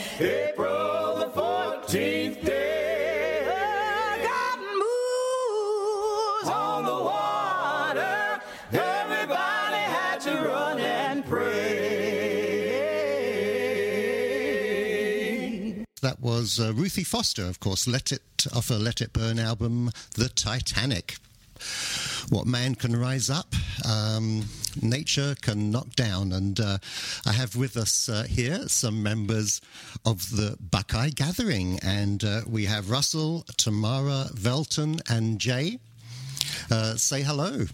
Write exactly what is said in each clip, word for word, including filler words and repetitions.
April the fourteenth day. Got moves on the water. Everybody had to run and pray. That was uh, Ruthie Foster, of course, Let It, off her Let It Burn album, The Titanic. What man can rise up, um, nature can knock down. And uh, I have with us uh, here some members of the Buckeye Gathering. And uh, we have Russell, Tamara, Velton, and Jay. Uh, say hello.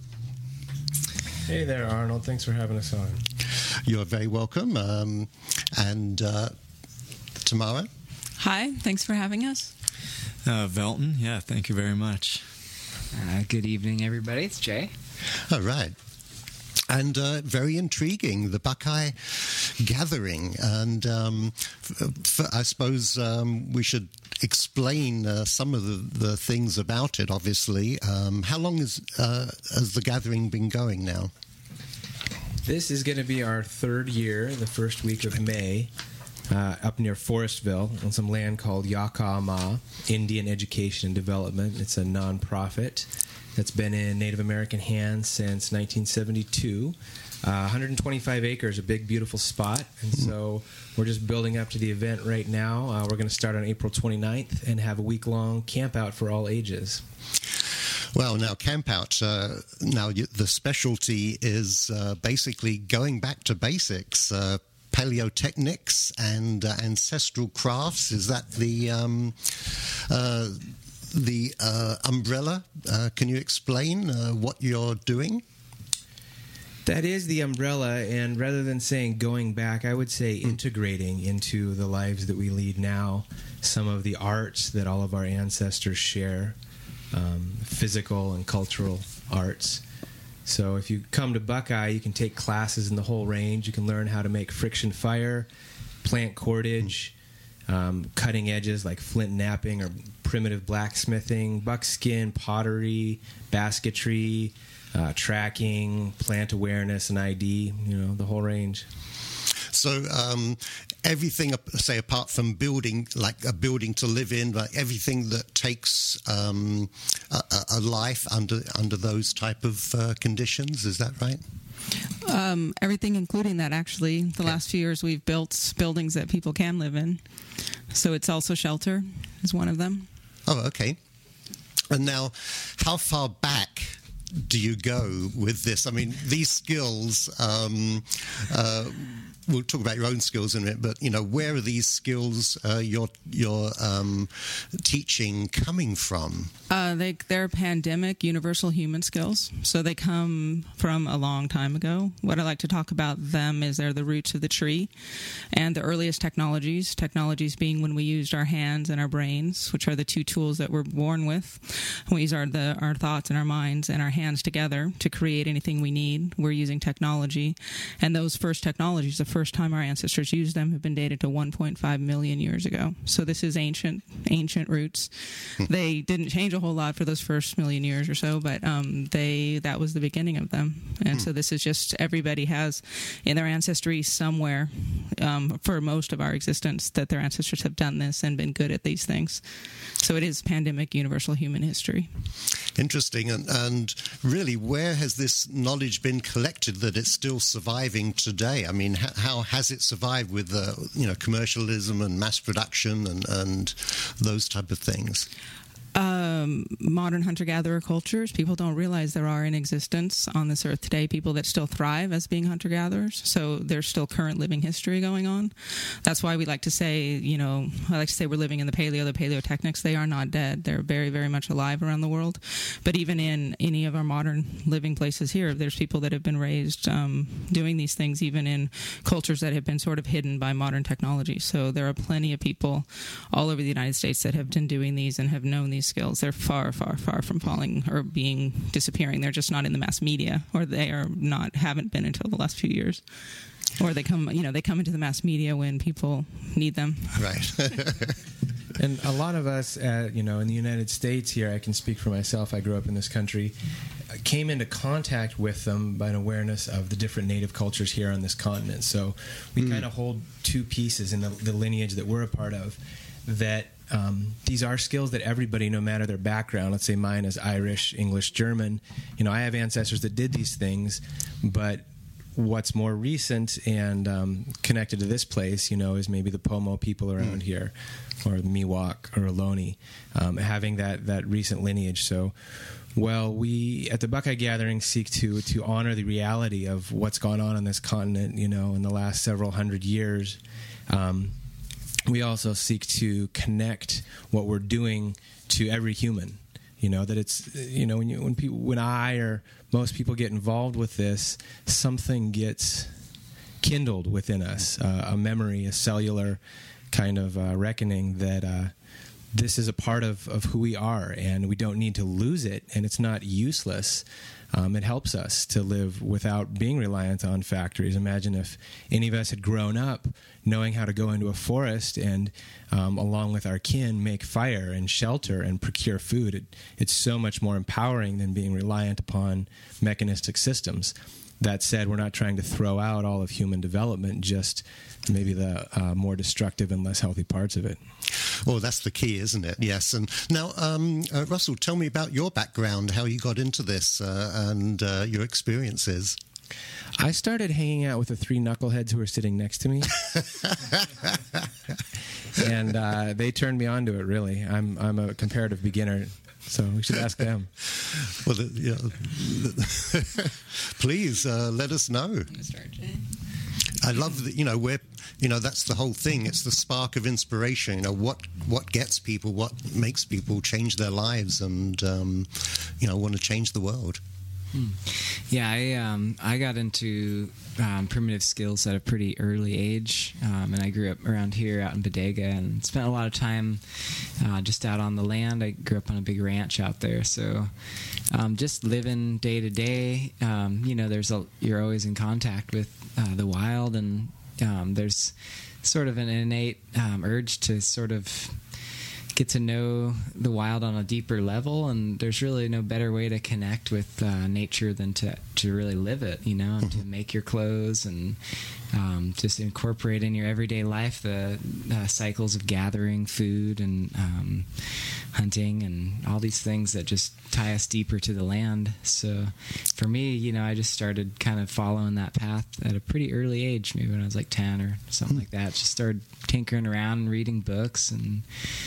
Hey there, Arnold. Thanks for having us on. You're very welcome. Um, and uh, Tamara? Hi, thanks for having us. Uh, Velton, yeah, thank you very much. Uh, good evening, everybody. It's Jay. All right. And uh, very intriguing, the Buckeye Gathering. And um, f- f- I suppose um, we should explain uh, some of the, the things about it, obviously. Um, how long is, uh, has the gathering been going now? This is going to be our third year, the first week of May, uh, up near Forestville on some land called Yakama Indian Education and Development. It's a nonprofit that's been in Native American hands since nineteen seventy-two. Uh, one hundred twenty-five acres, a big, beautiful spot. And so we're just building up to the event right now. Uh, we're going to start on April twenty-ninth and have a week-long camp out for all ages. Well, now, camp out, uh, now you, the specialty is uh, basically going back to basics, uh, paleotechnics and uh, ancestral crafts. Is that the um, uh, the uh, umbrella? Uh, can you explain uh, what you're doing? That is the umbrella, and rather than saying going back, I would say integrating into the lives that we lead now some of the arts that all of our ancestors share, um, physical and cultural arts. So if you come to Buckeye, you can take classes in the whole range. You can learn how to make friction fire, plant cordage, um, cutting edges like flint knapping or primitive blacksmithing, buckskin, pottery, basketry, uh, tracking, plant awareness and I D, you know, the whole range. So um, everything, say, apart from building, like a building to live in, like everything that takes um, a, a life under under those type of uh, conditions, is that right? Um, everything, including that, actually. The last few years, we've built buildings that people can live in. So it's also shelter is one of them. Oh, okay. And now, how far back do you go with this? I mean, these skills, um, uh, we'll talk about your own skills in a minute, but, you know, where are these skills uh, you're, you're um, teaching coming from? Uh, they, they're pandemic universal human skills. So they come from a long time ago. What I like to talk about them is they're the roots of the tree and the earliest technologies, technologies being when we used our hands and our brains, which are the two tools that we're born with. We use our, the, our thoughts and our minds and our hands together to create anything we need. We're using technology. And those first technologies, the first time our ancestors used them, have been dated to one point five million years ago. So this is ancient, ancient roots. They didn't change a whole lot for those first million years or so, but um, they that was the beginning of them. And so this is just, everybody has in their ancestry somewhere, um, for most of our existence, that their ancestors have done this and been good at these things. So it is pandemic universal human history. Interesting. And, and really, where has this knowledge been collected that it's still surviving today? I mean, how, how has it survived with, uh, you know, commercialism and mass production and, and those type of things? Um, modern hunter-gatherer cultures, people don't realize there are in existence on this earth today people that still thrive as being hunter-gatherers. So there's still current living history going on. That's why we like to say, you know, I like to say we're living in the paleo, the paleotechnics. They are not dead. They're very, very much alive around the world. But even in any of our modern living places here, there's people that have been raised um, doing these things, even in cultures that have been sort of hidden by modern technology. So there are plenty of people all over the United States that have been doing these and have known these skills. They're far, far, far from falling or being disappearing. They're just not in the mass media, or they are not, haven't been until the last few years. Or they come, you know, they come into the mass media when people need them. Right. And a lot of us, uh, you know, in the United States here, I can speak for myself. I grew up in this country. came into contact with them by an awareness of the different native cultures here on this continent. So we mm. kind of hold two pieces in the, the lineage that we're a part of, that um, these are skills that everybody, no matter their background, let's say mine is Irish, English, German, you know, I have ancestors that did these things, but what's more recent and um, connected to this place, you know, is maybe the Pomo people around mm. here, or the Miwok or Ohlone, um, having that, that recent lineage. So, well, we at the Buckeye Gathering seek to to honor the reality of what's gone on on this continent, you know, in the last several hundred years. Um, we also seek to connect what we're doing to every human. You know, that it's, you know, when you, when people, when I or most people get involved with this, something gets kindled within us, uh, a memory, a cellular kind of uh, reckoning that uh, this is a part of, of who we are, and we don't need to lose it, and it's not useless. Um, it helps us to live without being reliant on factories. Imagine if any of us had grown up knowing how to go into a forest and, um, along with our kin, make fire and shelter and procure food. It, it's so much more empowering than being reliant upon mechanistic systems. That said, we're not trying to throw out all of human development, just maybe the uh, more destructive and less healthy parts of it. Well, that's the key, isn't it? Yes. And now, um, uh, Russell, tell me about your background, how you got into this, uh, and uh, your experiences. I started hanging out with the three knuckleheads who were sitting next to me, and uh, they turned me on to it. Really, I'm I'm a comparative beginner. So we should ask them. Well, the, yeah, the, please uh, let us know. Start, Jay. I love that. You know, we're, you know, that's the whole thing. It's the spark of inspiration. You know, what what gets people, what makes people change their lives, and um, you know, want to change the world. Hmm. Yeah, I um, I got into um, primitive skills at a pretty early age, um, and I grew up around here out in Bodega and spent a lot of time uh, just out on the land. I grew up on a big ranch out there, so um, just living day to day. Um, you know, there's a you're always in contact with uh, the wild, and um, there's sort of an innate um, urge to sort of get to know the wild on a deeper level, and there's really no better way to connect with uh, nature than to to really live it, you know, and mm-hmm. to make your clothes and um, just incorporate in your everyday life the uh, cycles of gathering food and um, hunting and all these things that just tie us deeper to the land. So for me, you know, I just started kind of following that path at a pretty early age, maybe when I was like ten or something mm-hmm. like that. Just started tinkering around and reading books, and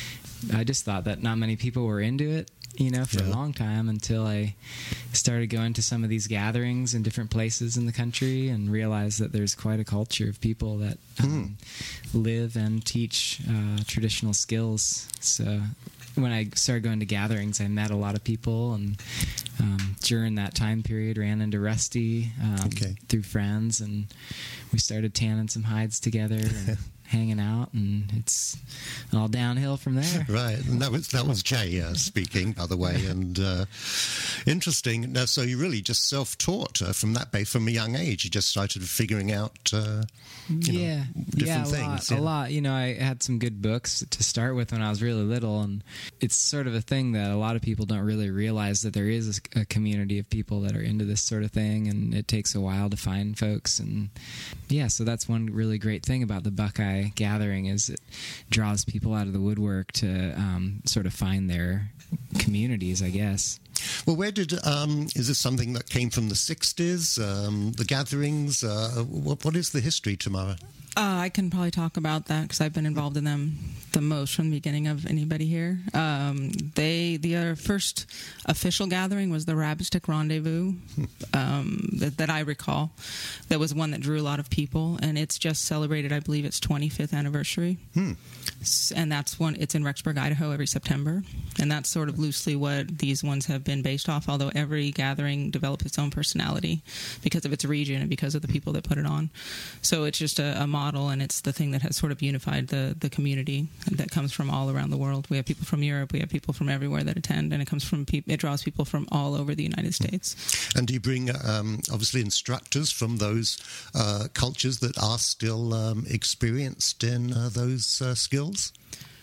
I just thought that not many people were into it, you know, for yeah. a long time, until I started going to some of these gatherings in different places in the country and realized that there's quite a culture of people that um, mm. live and teach uh, traditional skills. So when I started going to gatherings, I met a lot of people, and um, during that time period ran into Rusty um, okay. through friends, and we started tanning some hides together and hanging out, and it's all downhill from there. Right, and that was that was Jay uh, speaking, by the way, and uh, interesting. Now, so you really just self-taught uh, from that base from a young age. You just started figuring out, uh, you yeah, know, different yeah, a things. Lot, yeah, a lot. You know, I had some good books to start with when I was really little, and it's sort of a thing that a lot of people don't really realize, that there is a, a community of people that are into this sort of thing, and it takes a while to find folks. And yeah, so that's one really great thing about the Buckeye Gathering, is it draws people out of the woodwork to um, sort of find their communities, I guess. Well, where did, um, is this something that came from the sixties, um, the gatherings? Uh, what, what is the history, Tamara? Uh, I can probably talk about that because I've been involved in them the most from the beginning of anybody here. Um, they the uh, first official gathering was the Rabbit Stick Rendezvous um, that, that I recall. That was one that drew a lot of people, and it's just celebrated, I believe, its twenty-fifth anniversary. Hmm. And that's one. It's in Rexburg, Idaho, every September, and that's sort of loosely what these ones have been based off. Although every gathering develops its own personality because of its region and because of the people that put it on. So it's just a, a model, and it's the thing that has sort of unified the the community that comes from all around the world. We have people from Europe, we have people from everywhere that attend, and it comes from pe- it draws people from all over the United States. And do you bring um, obviously instructors from those uh, cultures that are still um, experienced in uh, those uh, skills?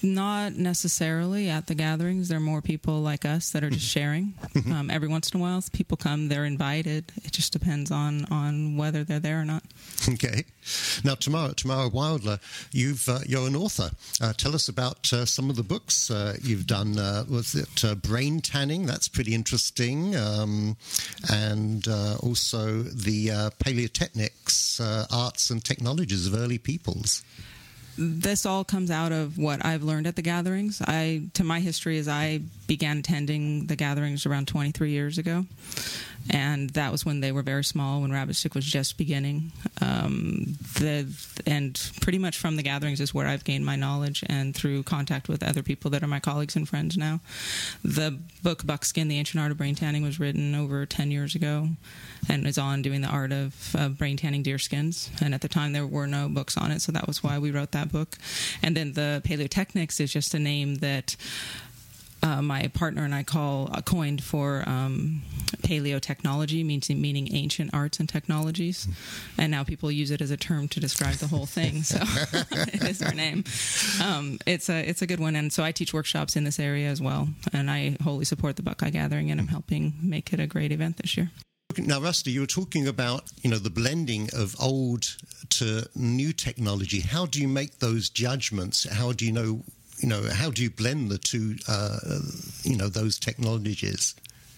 Not necessarily at the gatherings. There are more people like us that are just sharing. Um, every once in a while, people come, they're invited. It just depends on, on whether they're there or not. Okay. Now, Tamara, Tamara Wilder, you've, uh, you're an author. Uh, tell us about uh, some of the books uh, you've done. Uh, was it uh, Brain Tanning? That's pretty interesting. Um, and uh, also the uh, Paleotechnics, uh, Arts and Technologies of Early Peoples. This all comes out of what I've learned at the gatherings. I, to my history, is I began attending the gatherings around twenty-three years ago, and that was when they were very small, when Rabbit Stick was just beginning. Um, the and pretty much from the gatherings is where I've gained my knowledge, and through contact with other people that are my colleagues and friends now. The book Buckskin: The Ancient Art of Brain Tanning was written over ten years ago, and is on doing the art of uh, brain tanning deer skins. And at the time, there were no books on it, so that was why we wrote that book. And then the Paleotechnics is just a name that uh, my partner and I call uh, coined for um, paleotechnology, means meaning ancient arts and technologies. And now people use it as a term to describe the whole thing. So it is our name. Um, it's a it's a good one. And so I teach workshops in this area as well. And I wholly support the Buckeye Gathering, and I'm helping make it a great event this year. Now, Rusty, you were talking about, you know, the blending of old to new technology. How do you make those judgments? How do you know, you know, how do you blend the two, uh, you know, those technologies?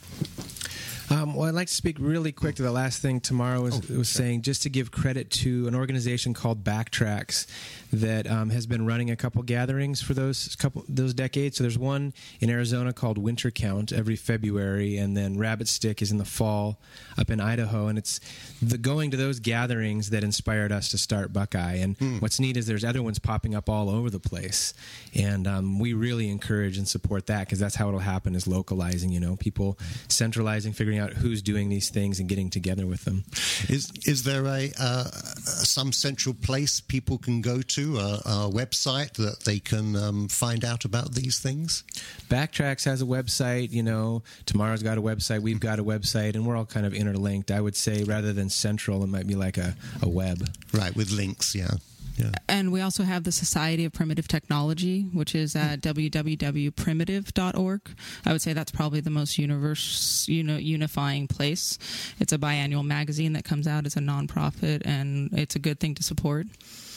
Um, well, I'd like to speak really quick to the last thing Tamara was, oh, was saying, just to give credit to an organization called Backtracks that um, has been running a couple gatherings for those couple those decades. So there's one in Arizona called Winter Count every February, and then Rabbit Stick is in the fall up in Idaho. And it's the going to those gatherings that inspired us to start Buckeye. And mm. what's neat is there's other ones popping up all over the place. And um, we really encourage and support that, because that's how it'll happen, is localizing, you know, people centralizing, figuring out who's doing these things and getting together with them. Is is there a uh, some central place people can go to, a, a website that they can um, find out about these things? Backtracks has a website, you know, Tamara's got a website, we've got a website, and we're all kind of interlinked. I would say rather than central, it might be like a, a web. Right, with links, yeah. Yeah. And we also have the Society of Primitive Technology, which is at w w w dot primitive dot org. I would say that's probably the most universe, you know, unifying place. It's a biannual magazine that comes out as a nonprofit, and it's a good thing to support.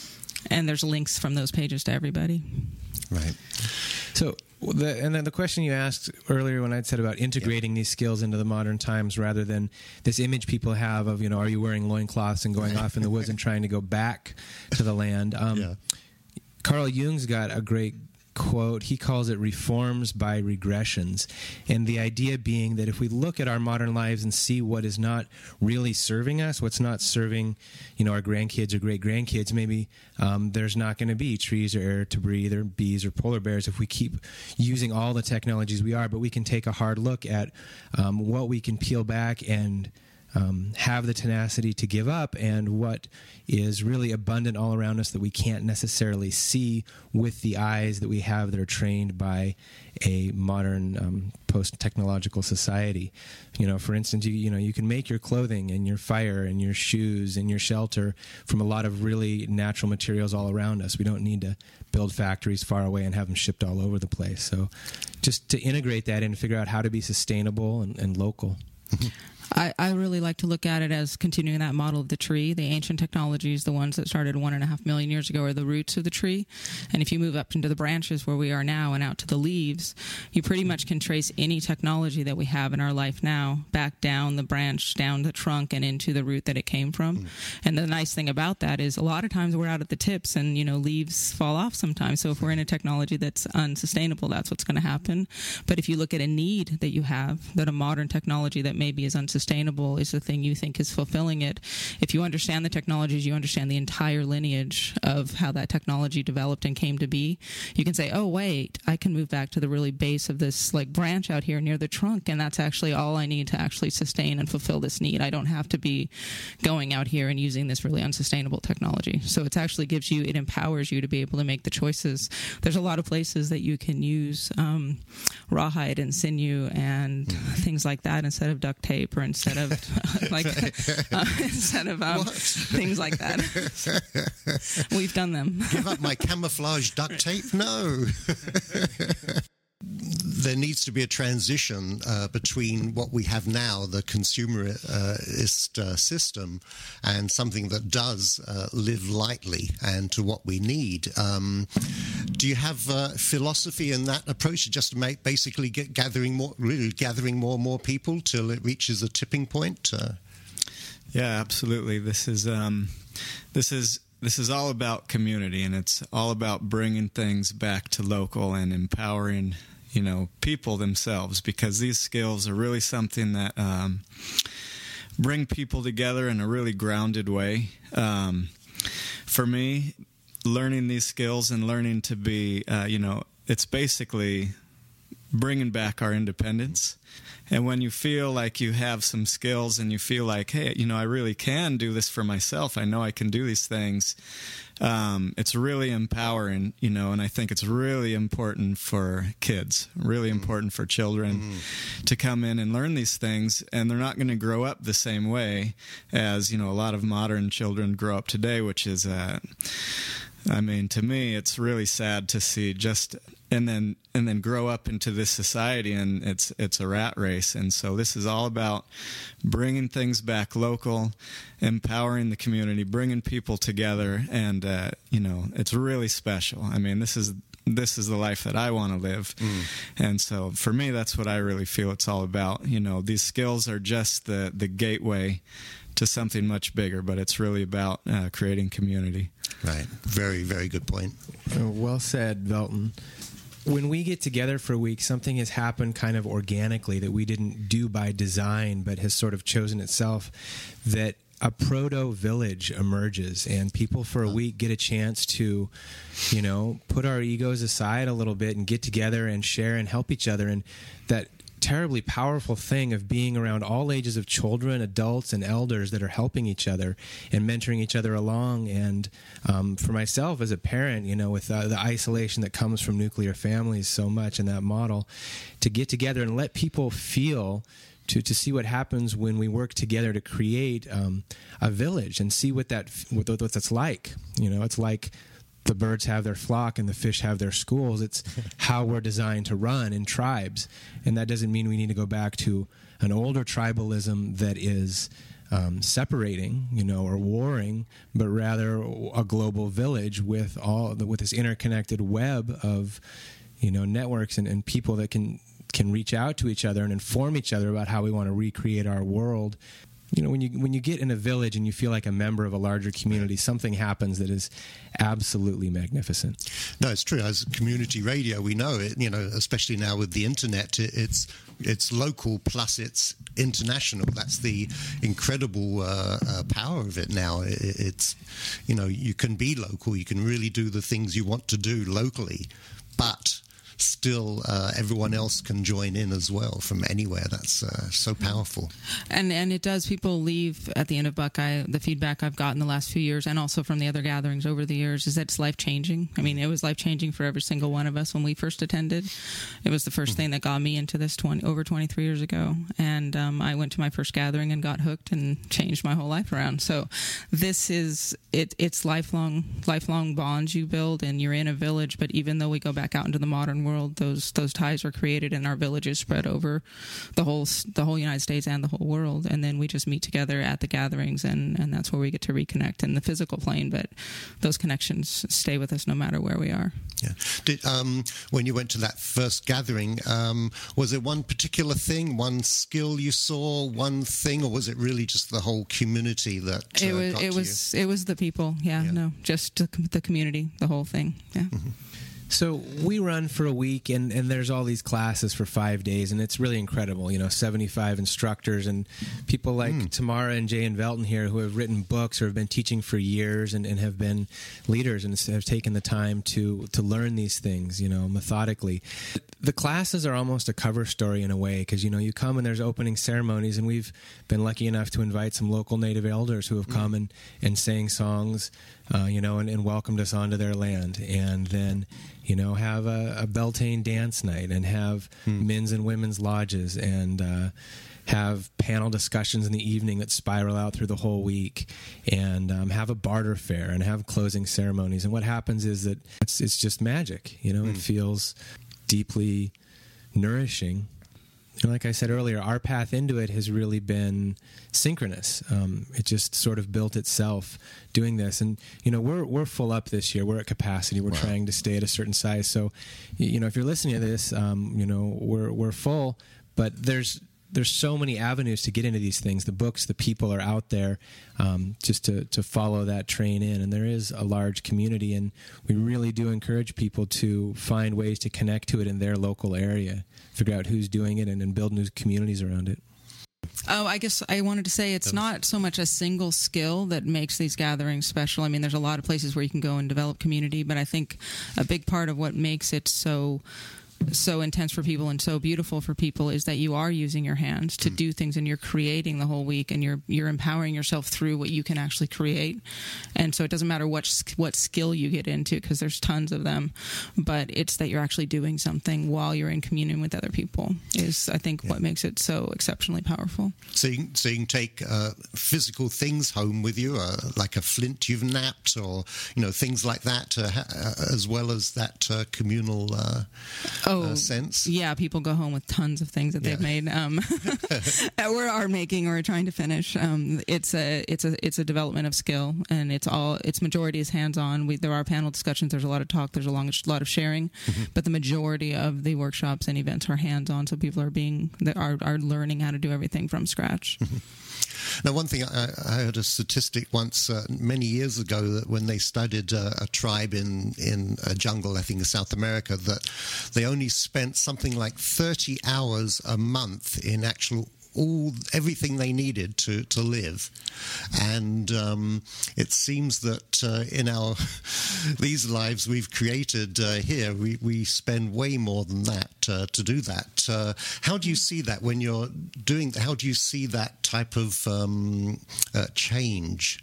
And there's links from those pages to everybody. Right. So, the, and then the question you asked earlier when I'd said about integrating yeah. these skills into the modern times, rather than this image people have of, you know, are you wearing loincloths and going off in the woods and trying to go back to the land. Um, yeah. Carl Jung's got a great quote. He calls it reforms by regressions. And the idea being that if we look at our modern lives and see what is not really serving us, what's not serving, you know, our grandkids or great-grandkids, maybe um, there's not going to be trees or air to breathe or bees or polar bears if we keep using all the technologies we are. But we can take a hard look at um, what we can peel back and Um, have the tenacity to give up, and what is really abundant all around us that we can't necessarily see with the eyes that we have that are trained by a modern um, post-technological society. You know, for instance, you, you know, you can make your clothing and your fire and your shoes and your shelter from a lot of really natural materials all around us. We don't need to build factories far away and have them shipped all over the place. So just to integrate that and figure out how to be sustainable and, and local. I, I really like to look at it as continuing that model of the tree. The ancient technologies, the ones that started one and a half million years ago, are the roots of the tree. And if you move up into the branches where we are now and out to the leaves, you pretty much can trace any technology that we have in our life now back down the branch, down the trunk, and into the root that it came from. Mm. And the nice thing about that is a lot of times we're out at the tips and, you know, leaves fall off sometimes. So if we're in a technology that's unsustainable, that's what's going to happen. But if you look at a need that you have, that a modern technology that maybe is unsustainable, sustainable is the thing you think is fulfilling it. If you understand the technologies, you understand the entire lineage of how that technology developed and came to be. You can say, oh, wait, I can move back to the really base of this like branch out here near the trunk, and that's actually all I need to actually sustain and fulfill this need. I don't have to be going out here and using this really unsustainable technology. So it actually gives you, it empowers you to be able to make the choices. There's a lot of places that you can use um, rawhide and sinew and things like that instead of duct tape or instead of like uh, instead of um, things like that. We've done them. Give up my camouflage duct tape? No. There needs to be a transition uh, between what we have now, the consumerist uh, system, and something that does uh, live lightly and to what we need. Um, do you have uh, philosophy in that approach, just to make basically get gathering more, really gathering more and more people till it reaches a tipping point? Uh, yeah, absolutely. This is um, this is. This is all about community, and it's all about bringing things back to local and empowering, you know, people themselves, because these skills are really something that um, bring people together in a really grounded way. Um, for me, learning these skills and learning to be, uh, you know, it's basically bringing back our independence. And when you feel like you have some skills and you feel like, hey, you know, I really can do this for myself, I know I can do these things, um, it's really empowering, you know, and I think it's really important for kids, really important for children mm. to come in and learn these things, and they're not going to grow up the same way as, you know, a lot of modern children grow up today, which is, uh, I mean, to me, it's really sad to see just... and then and then grow up into this society, and it's it's a rat race. And so this is all about bringing things back local, empowering the community, bringing people together, and uh, you know, it's really special. I mean, this is this is the life that I want to live. Mm. And so for me, that's what I really feel it's all about. You know, these skills are just the the gateway to something much bigger, but it's really about uh, creating community. Right. Very, very good point. Uh, well said, Velton. When we get together for a week, something has happened kind of organically that we didn't do by design, but has sort of chosen itself, that a proto-village emerges, and people for a week get a chance to, you know, put our egos aside a little bit and get together and share and help each other. And that terribly powerful thing of being around all ages of children, adults, and elders that are helping each other and mentoring each other along. And um, for myself as a parent, you know, with uh, the isolation that comes from nuclear families so much in that model, to get together and let people feel, to, to see what happens when we work together to create um, a village and see what that what, what that's like. You know, it's like the birds have their flock and the fish have their schools. It's how we're designed to run in tribes. And that doesn't mean we need to go back to an older tribalism that is um, separating, you know, or warring, but rather a global village with all with this interconnected web of, you know, networks and, and people that can can reach out to each other and inform each other about how we want to recreate our world. You know, when you when you get in a village and you feel like a member of a larger community, something happens that is absolutely magnificent. No, it's true. As community radio, we know it. You know, especially now with the internet, it, it's it's local plus it's international. That's the incredible uh, uh, power of it now. It, it's, you know, you can be local. You can really do the things you want to do locally, but still uh, everyone else can join in as well from anywhere. That's uh, so powerful. And and it does. People leave at the end of Buckeye. The feedback I've gotten the last few years, and also from the other gatherings over the years, is that it's life-changing. I mean, it was life-changing for every single one of us when we first attended. It was the first thing that got me into this twenty over twenty-three years ago. And um, I went to my first gathering and got hooked and changed my whole life around. So this is, it. it's lifelong, lifelong bonds you build, and you're in a village. But even though we go back out into the modern world, world. Those those ties are created, and our villages spread over the whole the whole United States and the whole world. And then we just meet together at the gatherings, and, and that's where we get to reconnect in the physical plane. But those connections stay with us no matter where we are. Yeah. Did um, when you went to that first gathering, um, was there one particular thing, one skill you saw, one thing, or was it really just the whole community that uh, it was? got It to was. you? It was the people. Yeah, Yeah. No, just the, the community, the whole thing. Yeah. Mm-hmm. So we run for a week, and, and there's all these classes for five days, and it's really incredible. You know, seventy-five instructors and people like mm. Tamara and Jay and Velton here who have written books or have been teaching for years and, and have been leaders and have taken the time to, to learn these things, you know, methodically. The classes are almost a cover story in a way because, you know, you come and there's opening ceremonies, and we've been lucky enough to invite some local Native elders who have mm. come and, and sang songs, uh, you know, and, and welcomed us onto their land. And then, you know, have a, a Beltane dance night and have hmm. men's and women's lodges and uh, have panel discussions in the evening that spiral out through the whole week, and um, have a barter fair and have closing ceremonies. And what happens is that it's, it's just magic. You know, mm. it feels deeply nourishing. And like I said earlier, our path into it has really been synchronous. Um, it just sort of built itself doing this. And, you know, we're we're full up this year. We're at capacity. We're wow. trying to stay at a certain size. So, you know, if you're listening to this, um, you know, we're we're full, but there's there's so many avenues to get into these things. The books, the people are out there um, just to, to follow that train in. And there is a large community, and we really do encourage people to find ways to connect to it in their local area, figure out who's doing it, and then build new communities around it. Oh, I guess I wanted to say it's not so much a single skill that makes these gatherings special. I mean, there's a lot of places where you can go and develop community, but I think a big part of what makes it so so intense for people and so beautiful for people is that you are using your hands to do things, and you're creating the whole week, and you're you're empowering yourself through what you can actually create. And so it doesn't matter what what skill you get into, because there's tons of them, but it's that you're actually doing something while you're in communion with other people is, I think, yeah. what makes it so exceptionally powerful. So you, so you can take uh, physical things home with you, uh, like a flint you've napped, or you know, things like that, uh, uh, as well as that uh, communal uh, oh, uh, sense. Yeah, people go home with tons of things that yeah. they've made, um, that we are making or trying to finish. Um, it's a it's a it's a development of skill, and it's all its majority is hands on. We there are panel discussions. There's a lot of talk. There's a long, lot of sharing, mm-hmm. but the majority of the workshops and events are hands on. So people are being are are learning how to do everything from scratch. Mm-hmm. Now, one thing, I, I heard a statistic once uh, many years ago that when they studied uh, a tribe in, in a jungle, I think in South America, that they only spent something like thirty hours a month in actual all everything they needed to, to live. And um, it seems that uh, in our these lives we've created uh, here, we, we spend way more than that uh, to do that. Uh, how do you see that when you're doing, how do you see that type of um, uh, change?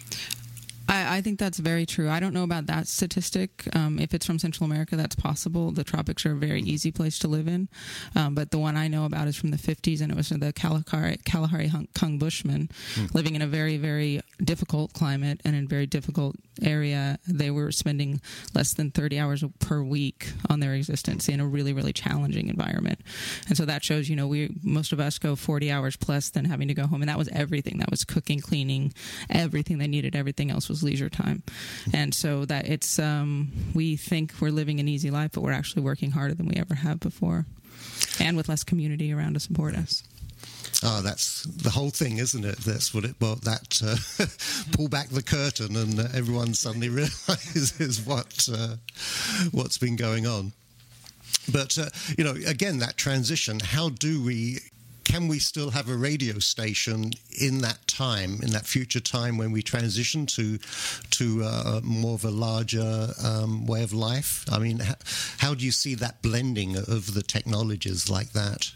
I, I think that's very true. I don't know about that statistic. Um, if it's from Central America, that's possible. The tropics are a very easy place to live in. Um, but the one I know about is from the fifties, and it was the Kalahari, Kalahari Kung Bushmen mm. living in a very, very difficult climate and in a very difficult area. They were spending less than thirty hours per week on their existence in a really, really challenging environment. And so that shows, you know, we most of us go forty hours plus than having to go home. And that was everything. That was cooking, cleaning, everything they needed. Everything else was leisure time. And so that it's um we think we're living an easy life, but we're actually working harder than we ever have before, and with less community around to support us. Oh, that's the whole thing, isn't it? That's what it. Well, that uh, pull back the curtain, and uh, everyone suddenly realizes what uh, what's been going on. But uh, you know, again, that transition. How do we? Can we still have a radio station in that time, in that future time when we transition to to uh, more of a larger um, way of life? I mean, how, how do you see that blending of the technologies like that?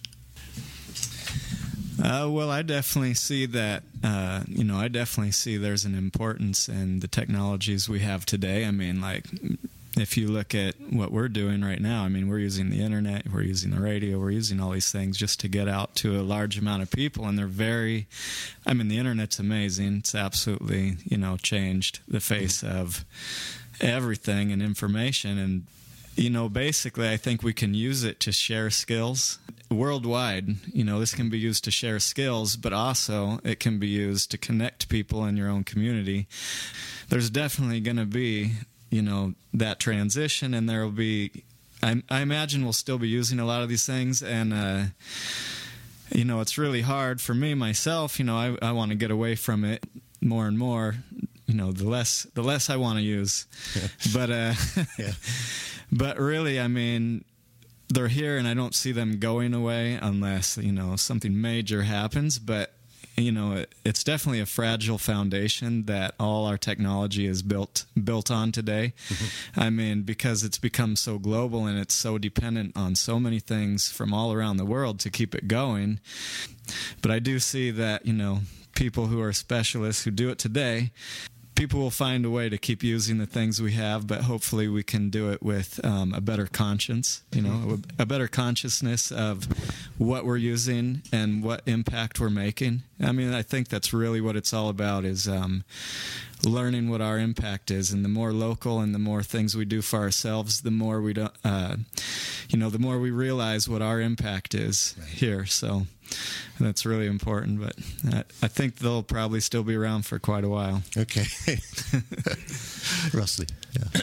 Uh, well, I definitely see that, uh, you know, I definitely see there's an importance in the technologies we have today. I mean, like, if you look at what we're doing right now, I mean, we're using the internet, we're using the radio, we're using all these things just to get out to a large amount of people, and they're very, I mean, the internet's amazing. It's absolutely, you know, changed the face of everything and information, and you know, basically, I think we can use it to share skills worldwide. You know, this can be used to share skills, but also it can be used to connect people in your own community. There's definitely going to be, you know, that transition, and there will be, I, I imagine we'll still be using a lot of these things, and, uh, you know, it's really hard for me, myself, you know, I, I want to get away from it more and more. You know, the less the less I want to use, yeah. but uh, yeah. But really, I mean, they're here, and I don't see them going away unless, you know, something major happens. But you know, it, it's definitely a fragile foundation that all our technology is built built on today. Mm-hmm. I mean, because it's become so global and it's so dependent on so many things from all around the world to keep it going. But I do see that, you know, people who are specialists who do it today, people will find a way to keep using the things we have, but hopefully we can do it with um, a better conscience, you know, a better consciousness of what we're using and what impact we're making. I mean, I think that's really what it's all about, is um, learning what our impact is. And the more local and the more things we do for ourselves, the more we don't, uh, you know, the more we realize what our impact is right. here. So that's really important. But I, I think they'll probably still be around for quite a while. Okay. Rusty. Yeah.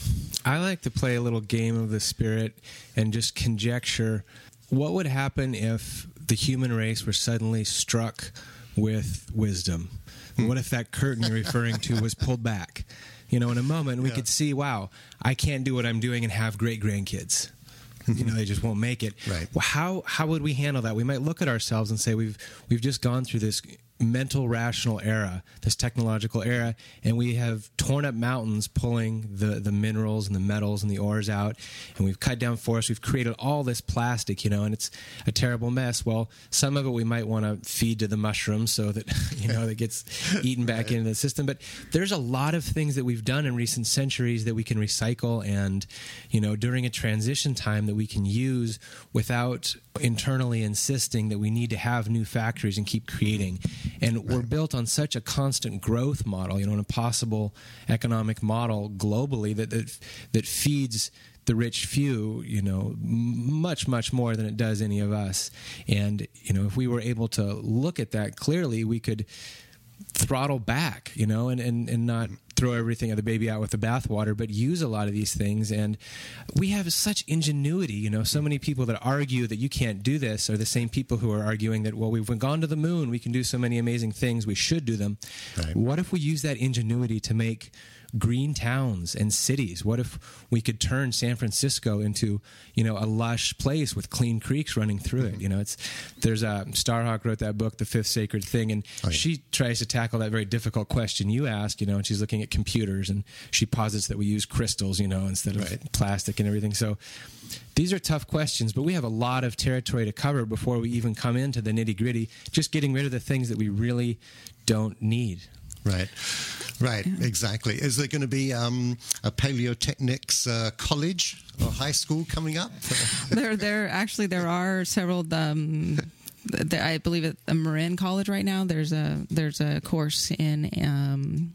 I like to play a little game of the spirit and just conjecture what would happen if the human race were suddenly struck with wisdom. What if that curtain you're referring to was pulled back? You know, in a moment we yeah. could see, wow, I can't do what I'm doing and have great grandkids. You know, they just won't make it. Right. Well, how how would we handle that? We might look at ourselves and say we've we've just gone through this mental rational era, this technological era, and we have torn up mountains pulling the, the minerals and the metals and the ores out, and we've cut down forests, we've created all this plastic, you know, and it's a terrible mess. Well, some of it we might want to feed to the mushrooms so that, you know, that gets eaten back right. into the system. But there's a lot of things that we've done in recent centuries that we can recycle and, you know, during a transition time that we can use without internally insisting that we need to have new factories and keep creating. And we're built on such a constant growth model, you know, an impossible economic model globally that that, that feeds the rich few, you know, much, much more than it does any of us. And, you know, if we were able to look at that clearly, we could throttle back, you know, and, and, and not throw everything of the baby out with the bathwater, but use a lot of these things. And we have such ingenuity, you know, so many people that argue that you can't do this are the same people who are arguing that, well, we've gone to the moon, we can do so many amazing things, we should do them. Right. What if we use that ingenuity to make green towns and cities? What if we could turn San Francisco into, you know, a lush place with clean creeks running through it? You know, it's there's a Starhawk wrote that book, The Fifth Sacred Thing, and oh, yeah. she tries to tackle that very difficult question you asked, you know, and she's looking at computers, and she posits that we use crystals, you know, instead of right. plastic and everything. So these are tough questions, but we have a lot of territory to cover before we even come into the nitty-gritty, just getting rid of the things that we really don't need. Right, right, yeah. exactly. Is there going to be um, a paleotechnics uh, college or high school coming up? there, there actually there are several. Um, there, I believe at the Marin College right now. There's a there's a course in. Um,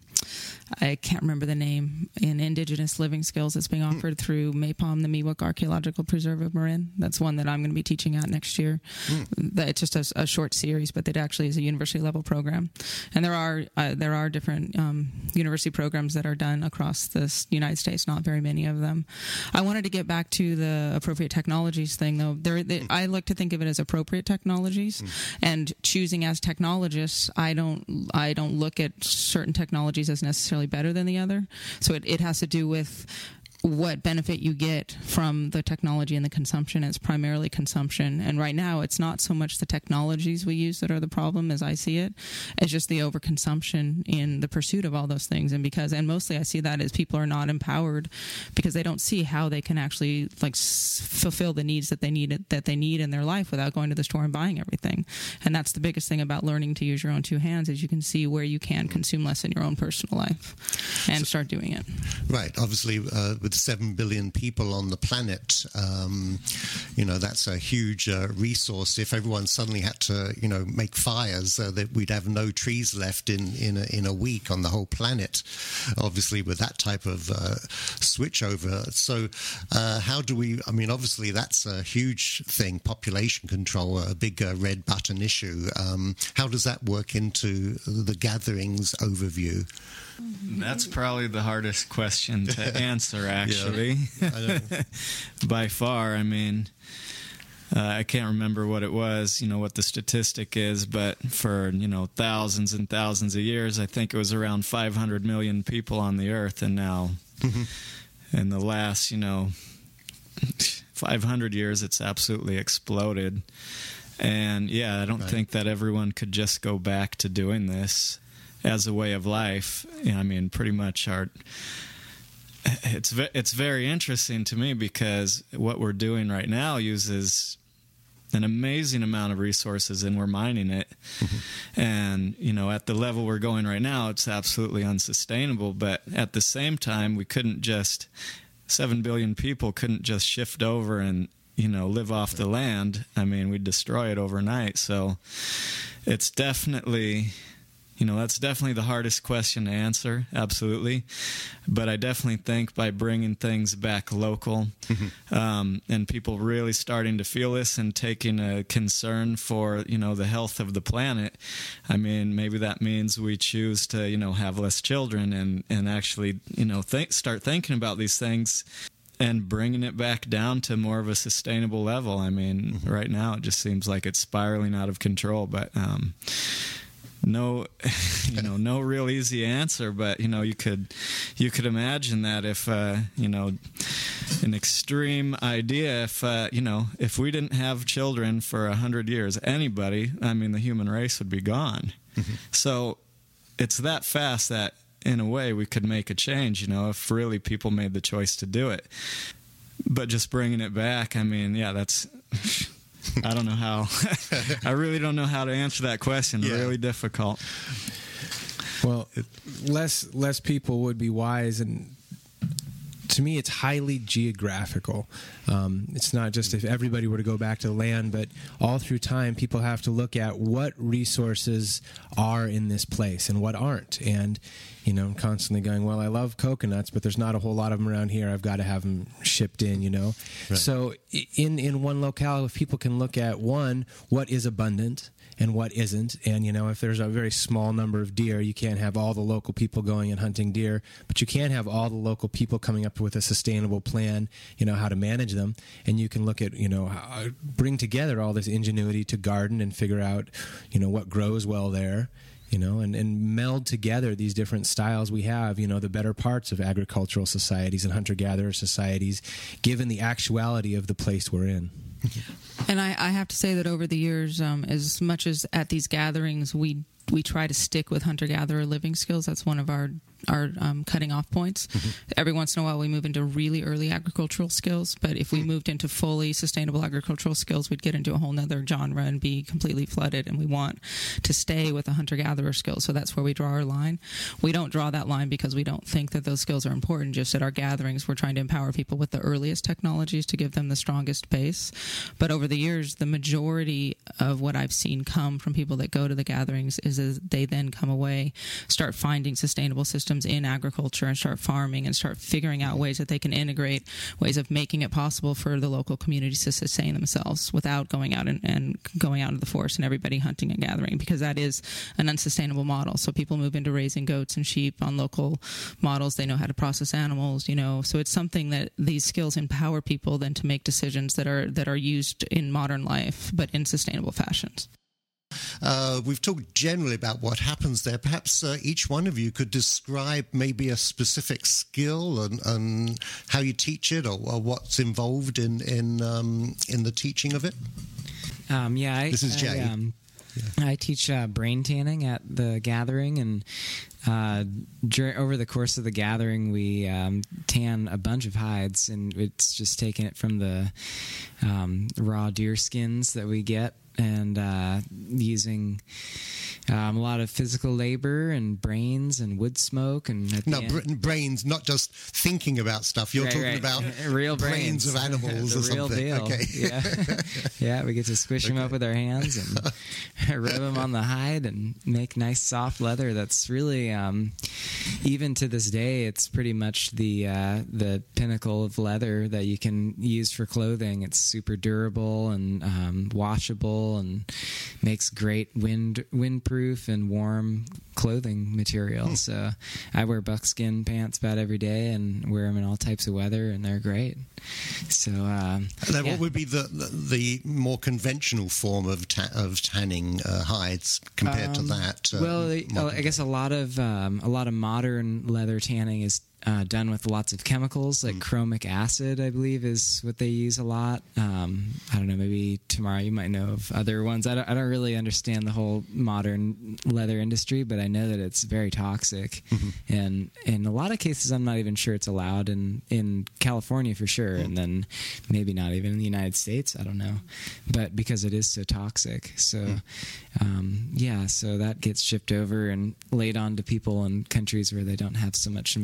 I can't remember the name, in Indigenous Living Skills that's being offered mm. through MAPOM, the Miwok Archaeological Preserve of Marin. That's one that I'm going to be teaching at next year. Mm. It's just a, a short series, but it actually is a university level program. And there are uh, there are different um, university programs that are done across the United States, not very many of them. I wanted to get back to the appropriate technologies thing, though. There, they, mm. I like to think of it as appropriate technologies, mm. and choosing as technologists, I don't I don't look at certain technologies as necessarily better than the other. So it, it has to do with what benefit you get from the technology and the consumption. It's primarily consumption. And right now, it's not so much the technologies we use that are the problem, as I see it. It's just the overconsumption in the pursuit of all those things. And because, and mostly I see that as people are not empowered because they don't see how they can actually like s- fulfill the needs that they need that they need in their life without going to the store and buying everything. And that's the biggest thing about learning to use your own two hands, is you can see where you can consume less in your own personal life and so, start doing it. Right. Obviously, uh, with seven billion people on the planet, um, you know, that's a huge uh, resource. If everyone suddenly had to, you know, make fires, uh, that we'd have no trees left in, in, a, in a week on the whole planet, obviously, with that type of uh, switchover. So uh, how do we, I mean, obviously, that's a huge thing, population control, a big uh, red button issue. Um, how does that work into the gatherings overview? That's probably the hardest question to answer, actually. Yeah, by far. I mean, uh, I can't remember what it was, you know, what the statistic is, but for, you know, thousands and thousands of years, I think it was around five hundred million people on the earth, and now mm-hmm. in the last, you know, five hundred years, it's absolutely exploded. And, yeah, I don't right. think that everyone could just go back to doing this as a way of life. I mean, pretty much our... It's ve- it's very interesting to me because what we're doing right now uses an amazing amount of resources, and we're mining it. Mm-hmm. And, you know, at the level we're going right now, it's absolutely unsustainable. But at the same time, we couldn't just... Seven billion people couldn't just shift over and you know, live off the land, I mean, we'd destroy it overnight. So it's definitely, you know, that's definitely the hardest question to answer, absolutely. But I definitely think by bringing things back local, mm-hmm. um, and people really starting to feel this and taking a concern for, you know, the health of the planet, I mean, maybe that means we choose to, you know, have less children and, and actually, you know, think, start thinking about these things and bringing it back down to more of a sustainable level. I mean, mm-hmm. right now it just seems like it's spiraling out of control, but um, no, you know, no real easy answer. But you know, you could, you could imagine that if, uh, you know, an extreme idea, if uh, you know, if we didn't have children for a hundred years, anybody, I mean, the human race would be gone. Mm-hmm. So it's that fast that, in a way, we could make a change, you know, if really people made the choice to do it. But just bringing it back, I mean, yeah, that's, I don't know how, I really don't know how to answer that question. Yeah. Really difficult. Well, less less people would be wise, and to me, it's highly geographical. Um, it's not just if everybody were to go back to the land, but all through time, people have to look at what resources are in this place and what aren't. And, you know, constantly going, well, I love coconuts, but there's not a whole lot of them around here. I've got to have them shipped in, you know. Right. So in, in one locale, if people can look at, one, what is abundant and what isn't. And, you know, if there's a very small number of deer, you can't have all the local people going and hunting deer, but you can have all the local people coming up with a sustainable plan, you know, how to manage them. And you can look at, you know, how, bring together all this ingenuity to garden and figure out, you know, what grows well there, you know, and, and meld together these different styles we have, you know, the better parts of agricultural societies and hunter-gatherer societies, given the actuality of the place we're in. And I, I have to say that over the years, um, as much as at these gatherings we we try to stick with hunter-gatherer living skills, that's one of our our um, cutting off points. Mm-hmm. Every once in a while we move into really early agricultural skills, but if we moved into fully sustainable agricultural skills, we'd get into a whole nother genre and be completely flooded, and we want to stay with the hunter-gatherer skills. So that's where we draw our line. We don't draw that line because we don't think that those skills are important. Just at our gatherings, we're trying to empower people with the earliest technologies to give them the strongest base. But over the years, the majority of what I've seen come from people that go to the gatherings is as they then come away, start finding sustainable systems in agriculture and start farming and start figuring out ways that they can integrate ways of making it possible for the local communities to sustain themselves without going out and, and going out into the forest and everybody hunting and gathering, because that is an unsustainable model. So people move into raising goats and sheep on local models. They know how to process animals, you know. So it's something that these skills empower people then to make decisions that are that are used in modern life, but in sustainable fashions. Uh, we've talked generally about what happens there. Perhaps uh, each one of you could describe maybe a specific skill and, and how you teach it, or, or what's involved in in um, in the teaching of it. Um, yeah, I, this is Jay. I, um, yeah. I teach uh, brain tanning at the gathering, and uh, dur- over the course of the gathering, we um, tan a bunch of hides, and it's just taking it from the um, raw deer skins that we get, and uh, using um, a lot of physical labor and brains and wood smoke. And no, br- brains, not just thinking about stuff. You're right, talking right. about real brains, brains of animals or real something. Deal. Okay. Yeah. Yeah, we get to squish okay. them up with our hands and rub them on the hide and make nice soft leather. That's really, um, even to this day, it's pretty much the uh, the pinnacle of leather that you can use for clothing. It's super durable and um, washable, and makes great wind windproof and warm clothing material. Hmm. So I wear buckskin pants about every day and wear them in all types of weather, and they're great. So um, now, yeah. what would be the, the the more conventional form of ta- of tanning uh, hides compared um, to that? Uh, well, they, I guess a lot of um, a lot of modern leather tanning is Uh, done with lots of chemicals, like mm. chromic acid, I believe, is what they use a lot. Um, I don't know, maybe tomorrow you might know of other ones. I don't, I don't really understand the whole modern leather industry, but I know that it's very toxic. Mm-hmm. And in a lot of cases, I'm not even sure it's allowed in, in California for sure, mm. and then maybe not even in the United States, I don't know. But because it is so toxic. So, mm. um, yeah, so that gets shipped over and laid on to people in countries where they don't have so much environmental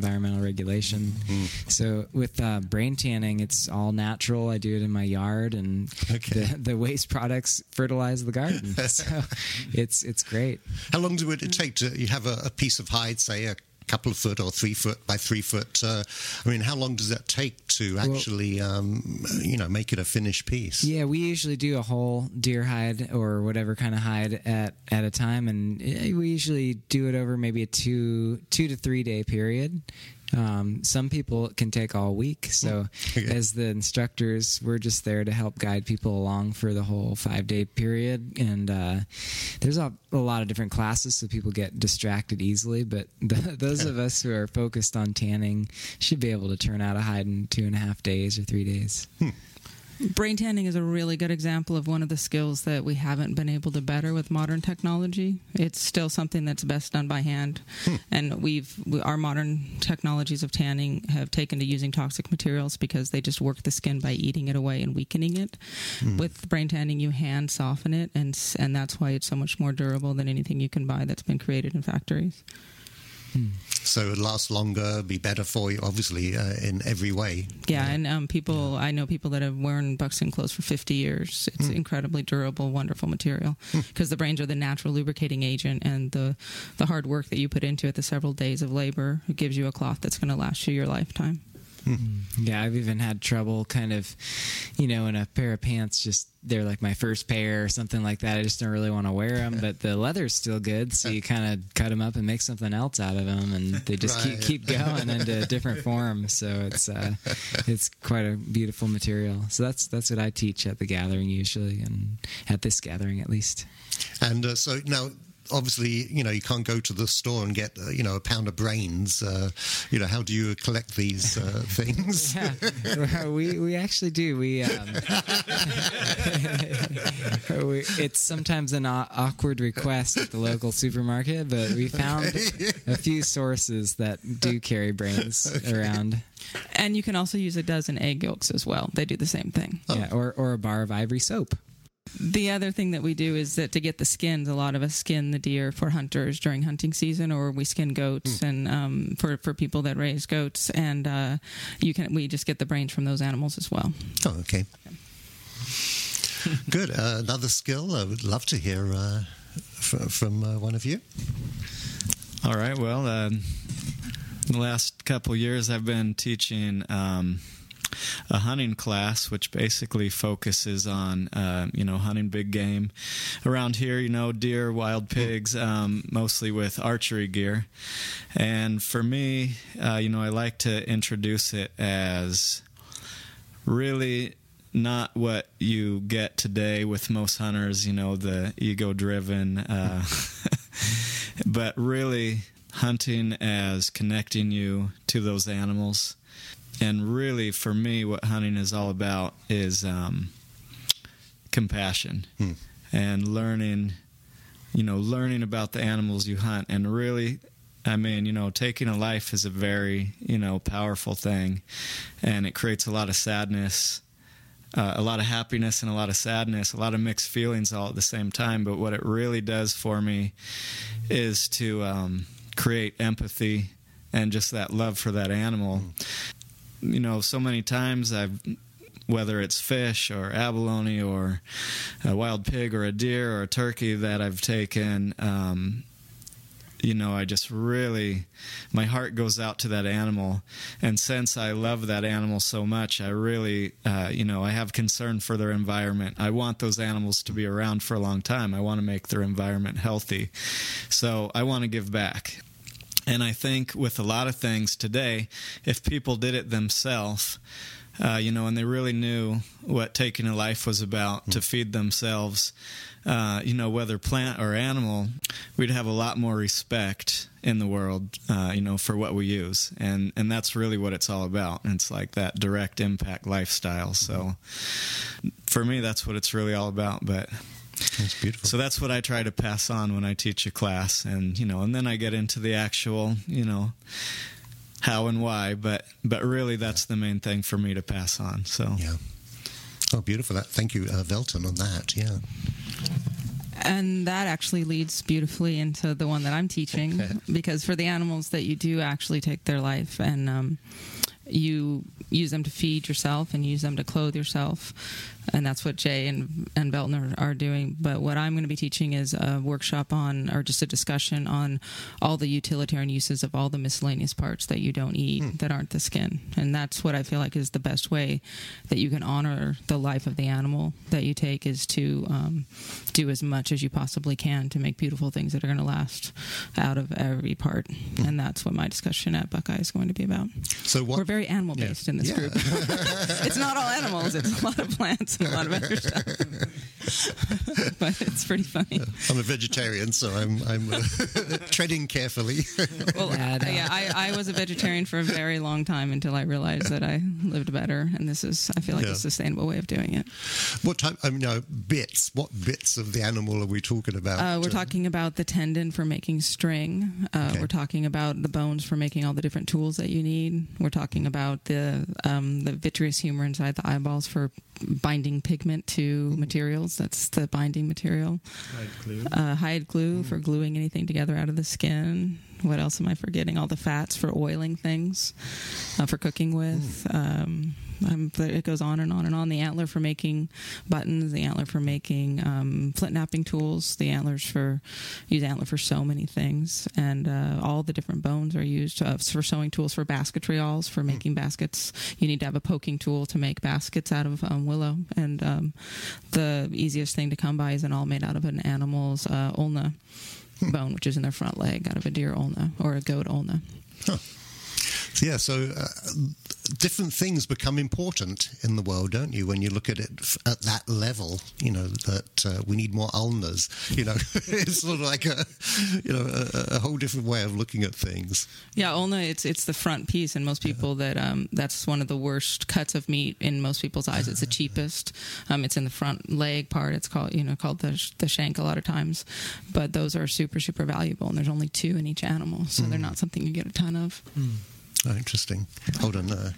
regulation. Mm. So with uh, brain tanning, it's all natural. I do it in my yard, and okay. the, the waste products fertilize the garden. So it's it's great. How long would it take to you have a, a piece of hide, say a couple of foot or three foot by three foot? Uh, I mean, how long does that take to actually, well, um, you know, make it a finished piece? Yeah, we usually do a whole deer hide or whatever kind of hide at, at a time, and we usually do it over maybe a two two to three day period. Um, some people it can take all week. So okay. as the instructors, we're just there to help guide people along for the whole five day period. And uh, there's a, a lot of different classes, so people get distracted easily. But the, those of us who are focused on tanning should be able to turn out a hide in two and a half days or three days. Hmm. Brain tanning is a really good example of one of the skills that we haven't been able to better with modern technology. It's still something that's best done by hand. Hmm. And we've we, our modern technologies of tanning have taken to using toxic materials because they just work the skin by eating it away and weakening it. Hmm. With brain tanning, you hand soften it, and and that's why it's so much more durable than anything you can buy that's been created in factories. Hmm. So it would last longer, be better for you, obviously, uh, in every way. Yeah, and um, people, I know people that have worn buckskin clothes for fifty years. It's mm. incredibly durable, wonderful material because mm. the brains are the natural lubricating agent, and the, the hard work that you put into it, the several days of labor, gives you a cloth that's going to last you your lifetime. Mm. Yeah, I've even had trouble kind of, you know, in a pair of pants, just they're like my first pair or something like that. I just don't really want to wear them, but the leather's still good, so you kind of cut them up and make something else out of them, and they just right. keep keep going into different forms. So it's uh, it's quite a beautiful material. So that's that's what I teach at the gathering usually, and at this gathering at least. And uh, so now, obviously, you know, you can't go to the store and get, uh, you know, a pound of brains. Uh, you know, how do you collect these uh, things? Yeah, we we actually do. We, um, we it's sometimes an awkward request at the local supermarket, but we found a few sources that do carry brains okay. around. And you can also use a dozen egg yolks as well. They do the same thing. Oh. Yeah, or or a bar of ivory soap. The other thing that we do is that to get the skins, a lot of us skin the deer for hunters during hunting season, or we skin goats mm. and um, for for people that raise goats, and uh, you can we just get the brains from those animals as well. Oh, okay. okay. Good. Uh, another skill I would love to hear uh, f- from uh, one of you. All right. Well, uh, the last couple years I've been teaching Um, a hunting class, which basically focuses on, uh, you know, hunting big game. Around here, you know, deer, wild pigs, um, mostly with archery gear. And for me, uh, you know, I like to introduce it as really not what you get today with most hunters, you know, the ego-driven, uh, but really hunting as connecting you to those animals. And really, for me, what hunting is all about is um, compassion hmm. and learning, you know, learning about the animals you hunt. And really, I mean, you know, taking a life is a very, you know, powerful thing. And it creates a lot of sadness, uh, a lot of happiness and a lot of sadness, a lot of mixed feelings all at the same time. But what it really does for me is to um, create empathy and just that love for that animal. Hmm. You know, so many times I've, whether it's fish or abalone or a wild pig or a deer or a turkey that I've taken, um, you know, I just really, my heart goes out to that animal. And since I love that animal so much, I really, uh, you know, I have concern for their environment. I want those animals to be around for a long time. I want to make their environment healthy. So I want to give back. And I think with a lot of things today, if people did it themselves, uh, you know, and they really knew what taking a life was about mm. to feed themselves, uh, you know, whether plant or animal, we'd have a lot more respect in the world, uh, you know, for what we use. And, and that's really what it's all about. And it's like that direct impact lifestyle. So for me, that's what it's really all about. But that's beautiful. So that's what I try to pass on when I teach a class, and you know, and then I get into the actual, you know, how and why. But but really, that's the main thing for me to pass on. So yeah. Oh, beautiful. That, thank you, uh, Velton, on that. Yeah. And that actually leads beautifully into the one that I'm teaching, Okay. because for the animals that you do actually take their life and um, you use them to feed yourself and use them to clothe yourself, and that's what Jay and, and Belton are, are doing. But what I'm going to be teaching is a workshop on, or just a discussion on, all the utilitarian uses of all the miscellaneous parts that you don't eat Hmm. that aren't the skin. And that's what I feel like is the best way that you can honor the life of the animal that you take, is to um, do as much as you possibly can to make beautiful things that are going to last out of every part. Hmm. And that's what my discussion at Buckeye is going to be about. So what? We're very animal based Yeah. in this Yeah. group. It's not all animals, it's a lot of plants and a lot of other stuff. But it's pretty funny. I'm a vegetarian, so I'm I'm uh, treading carefully. Well, Yeah, no. yeah, I, I was a vegetarian for a very long time until I realized that I lived better, and this is, I feel like, Yeah. a sustainable way of doing it. What type? I mean, no, bits. What bits of the animal are we talking about? Uh, we're Uh, talking about the tendon for making string. Uh, Okay. We're talking about the bones for making all the different tools that you need. We're talking about the um, the vitreous humor inside the eyeballs for binding pigment to materials. That's the binding material. Uh, hide glue for gluing anything together out of the skin. What else am I forgetting? All the fats for oiling things, uh, for cooking with. Um, um, but it goes on and on and on. The antler for making buttons. The antler for making um, flint knapping tools. The antlers for use antler for so many things, and uh, all the different bones are used uh, for sewing tools, for basketry awls, for making baskets. You need to have a poking tool to make baskets out of um, willow, and um, the easiest thing to come by is an awl made out of an animal's uh, ulna bone, which is in their front leg, out of a deer ulna or a goat ulna. Yeah, so uh, different things become important in the world, don't you? When you look at it f- at that level, you know that uh, we need more ulnas. You know, it's sort of like a, you know, a, a whole different way of looking at things. Yeah, ulna, it's it's the front piece, and most people that um, that's one of the worst cuts of meat in most people's eyes. It's the cheapest. Um, it's in the front leg part. It's called you know called the sh- the shank a lot of times, but those are super super valuable, and there's only two in each animal, so they're not something you get a ton of. Oh, interesting. Hold on. Uh,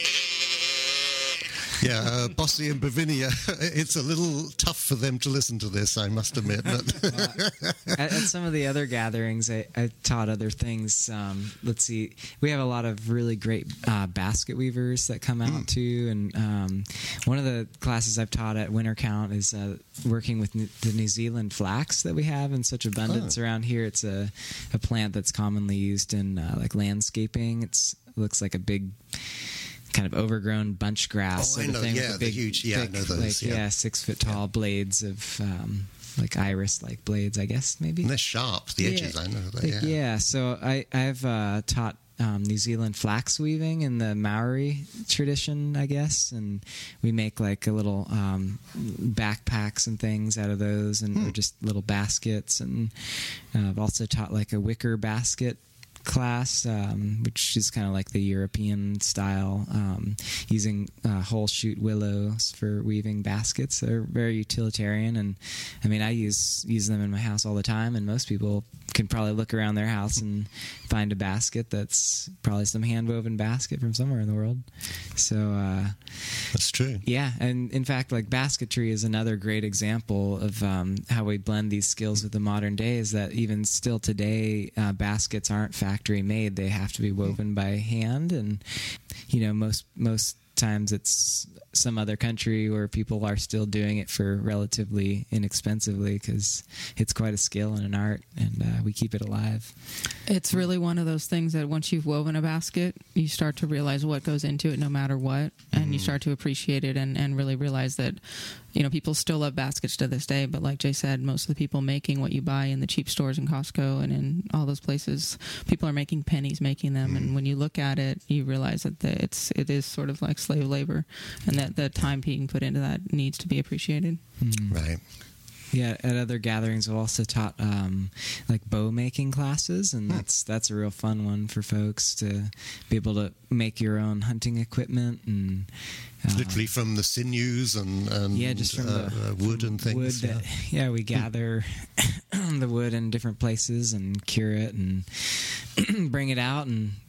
yeah, uh, Bossy and Bavinia, it's a little tough for them to listen to this, I must admit. But at, at some of the other gatherings, I, I taught other things. Um, let's see, we have a lot of really great uh, basket weavers that come out Mm. too. And um, one of the classes I've taught at Winter Count is uh, working with New- the New Zealand flax that we have in such abundance Oh. around here. It's a, a plant that's commonly used in uh, like landscaping. It's, it looks like a big kind of overgrown bunch grass Oh, I sort of know, thing yeah, with a the big, huge- yeah, I thick, know those, like, yeah. six foot tall blades of um, like iris like blades, I guess maybe. they're sharp, the edges, Yeah. I know. That, Like, yeah. yeah, so I, I've uh, taught um, New Zealand flax weaving in the Maori tradition, I guess, and we make like a little um, backpacks and things out of those, and Hmm. or just little baskets. And uh, I've also taught like a wicker basket class, um, which is kind of like the European style, um, using uh, whole shoot willows for weaving baskets. They're very utilitarian, and I mean, I use use them in my house all the time, and most people can probably look around their house and find a basket that's probably some hand woven basket from somewhere in the world. So uh, That's true. yeah, and in fact, like basketry is another great example of um, how we blend these skills with the modern day. Is that even still today, uh, baskets aren't factory made; they have to be woven by hand, and you know, most most times it's some other country where people are still doing it for relatively inexpensively, because it's quite a skill and an art, and uh, we keep it alive. It's really one of those things that once you've woven a basket, you start to realize what goes into it no matter what, and you start to appreciate it and, and really realize that, you know, people still love baskets to this day, but like Jay said, most of the people making what you buy in the cheap stores in Costco and in all those places, people are making pennies making them, and when you look at it, you realize that the, it's it is sort of like slave labor, and that the time being put into that needs to be appreciated. Right. Yeah, at other gatherings, I've also taught um, like bow making classes, and that's that's a real fun one for folks to be able to make your own hunting equipment, and uh, Literally from the sinews and, and yeah, just from uh, the uh, wood from and things. Wood that, yeah, we gather the wood in different places and cure it and bring it out and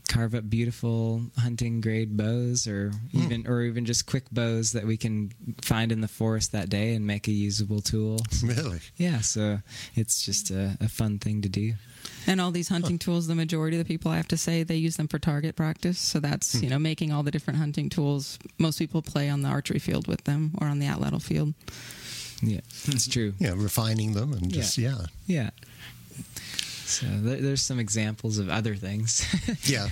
carve up beautiful hunting grade bows, or even mm. or even just quick bows that we can find in the forest that day and make a usable tool. Really? Yeah, so it's just a, a fun thing to do. And all these hunting tools, the majority of the people, I have to say, they use them for target practice. So that's, you know, making all the different hunting tools. Most people play on the archery field with them or on the atlatl field. Yeah, that's true. Yeah, refining them and just, yeah. Yeah. So there, there's some examples of other things. Yeah.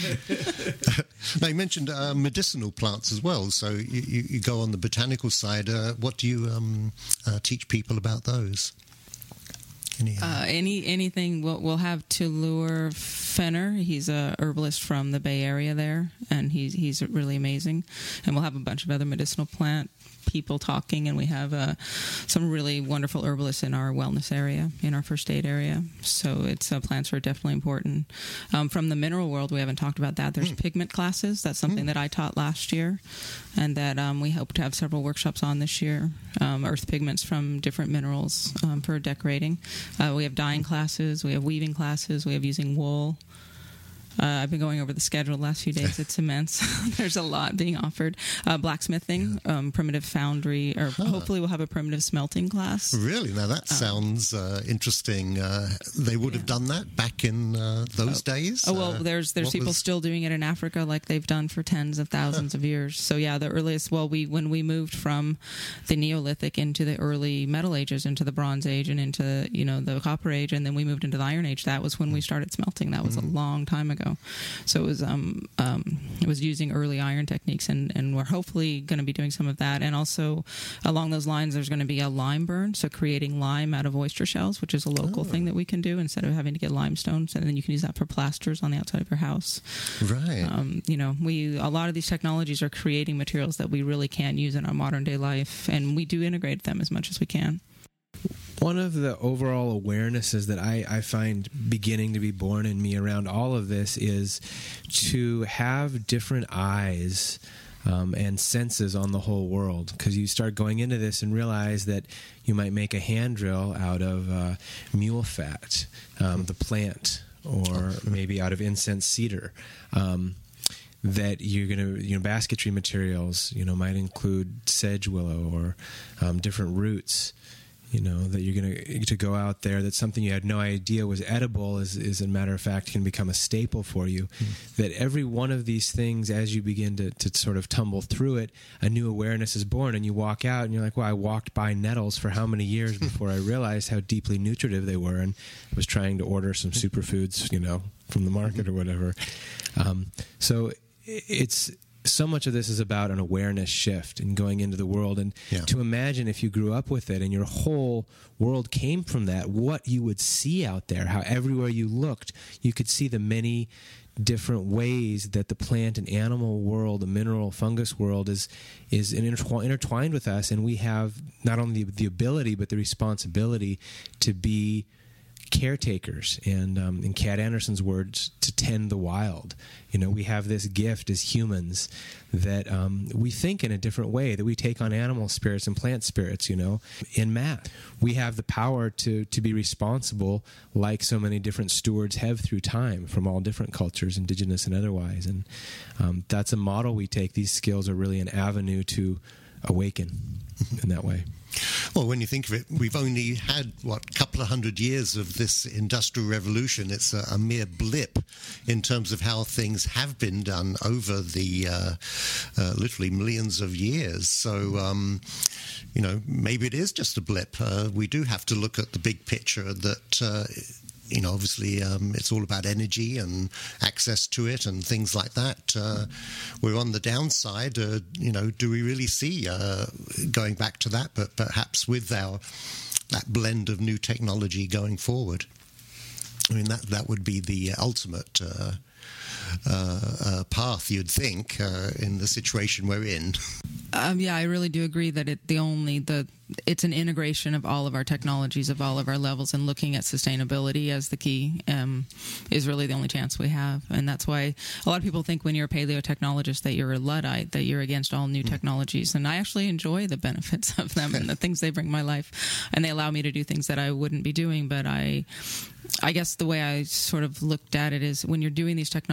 Now, you mentioned uh, medicinal plants as well. So you, you, you go on the botanical side. Uh, what do you um, uh, teach people about those? Any, uh, uh, any anything we'll we'll have Tulur Fenner. He's a herbalist from the Bay Area there, and he's he's really amazing. And we'll have a bunch of other medicinal plant people talking, and we have uh, some really wonderful herbalists in our wellness area, in our first aid area. So it's uh, plants are definitely important. Um, from the mineral world, we haven't talked about that. There's mm. pigment classes. That's something mm. that I taught last year, and that um, we hope to have several workshops on this year. Um, earth pigments from different minerals um, for decorating. Uh, we have dyeing classes. We have weaving classes. We have using wool. Uh, I've been going over the schedule the last few days. It's immense. There's a lot being offered. Uh, blacksmithing, yeah. um, primitive foundry, or huh. hopefully we'll have a primitive smelting class. Really? Now that sounds uh, interesting. Uh, they would have yeah. done that back in uh, those oh. days? Oh, well, there's there's people was... still doing it in Africa like they've done for tens of thousands huh. of years. So yeah, the earliest, well, we when we moved from the Neolithic into the early Metal Ages, into the Bronze Age, and into, you know, the Copper Age, and then we moved into the Iron Age, that was when we started smelting. That was mm. a long time ago. So it was um, um, it was using early iron techniques, and, and we're hopefully going to be doing some of that. And also along those lines, there's going to be a lime burn, so creating lime out of oyster shells, which is a local oh. thing that we can do instead of having to get limestones, and then you can use that for plasters on the outside of your house. Right. Um, you know, we a lot of these technologies are creating materials that we really can't use in our modern day life, and we do integrate them as much as we can. One of the overall awarenesses that I, I find beginning to be born in me around all of this is to have different eyes um, and senses on the whole world. Because you start going into this and realize that you might make a hand drill out of uh, mule fat, um, the plant, or maybe out of incense cedar. Um, that you're going to, you know, basketry materials, you know, might include sedge willow or um, different roots. You know, that you're going to to go out there, that something you had no idea was edible is, is a matter of fact, can become a staple for you. Mm. That every one of these things, as you begin to, to sort of tumble through it, a new awareness is born, and you walk out and you're like, well, I walked by nettles for how many years before I realized how deeply nutritive they were, and I was trying to order some superfoods, you know, from the market or whatever. Um, so it's... So much of this is about an awareness shift and going into the world. And yeah. to imagine if you grew up with it and your whole world came from that, what you would see out there, how everywhere you looked, you could see the many different ways that the plant and animal world, the mineral fungus world is is intertw- intertwined with us. And we have not only the ability, but the responsibility to be caretakers, and um, in Kat Anderson's words, to tend the wild. You know, we have this gift as humans that um, we think in a different way, that we take on animal spirits and plant spirits, you know, in math. We have the power to, to be responsible like so many different stewards have through time from all different cultures, indigenous and otherwise. And um, that's a model we take. These skills are really an avenue to awaken in that way. Well, when you think of it, we've only had, what, a couple of hundred years of this industrial revolution. It's a, a mere blip in terms of how things have been done over the uh, uh, literally millions of years. So, um, you know, maybe it is just a blip. Uh, we do have to look at the big picture that... Uh, You know, obviously, um, it's all about energy and access to it and things like that. Uh, we're on the downside. Uh, you know, do we really see uh, going back to that, but perhaps with our that blend of new technology going forward? I mean, that that would be the ultimate uh, uh, uh, path, you'd think, uh, in the situation we're in. Um, yeah, I really do agree that it the only the it's an integration of all of our technologies, of all of our levels, and looking at sustainability as the key um, is really the only chance we have. And that's why a lot of people think when you're a paleotechnologist that you're a Luddite, that you're against all new mm. technologies. And I actually enjoy the benefits of them and the things they bring to my life. And they allow me to do things that I wouldn't be doing. But I, I guess the way I sort of looked at it is when you're doing these technologies,